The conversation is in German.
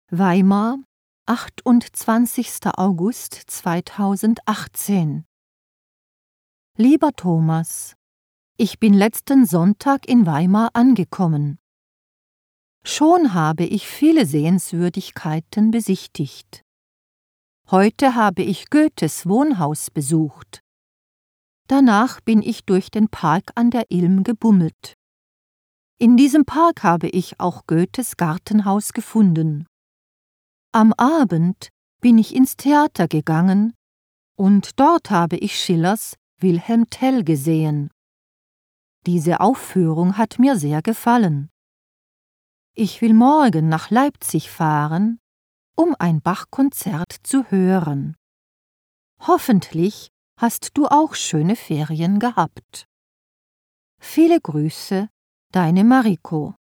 Weimar, 28. August 2018. Lieber Thomas, ich bin letzten Sonntag in Weimar angekommen. Schon habe ich viele Sehenswürdigkeiten besichtigt. Heute habe ich Goethes Wohnhaus besucht. Danach bin ich durch den Park an der Ilm gebummelt. In diesem Park habe ich auch Goethes Gartenhaus gefunden. Am Abend bin ich ins Theater gegangen und dort habe ich Schillers Wilhelm Tell gesehen. Diese Aufführung hat mir sehr gefallen. Ich will morgen nach Leipzig fahren, um ein Bach-Konzert zu hören. Hoffentlich hast du auch schöne Ferien gehabt. Viele Grüße, deine Mariko.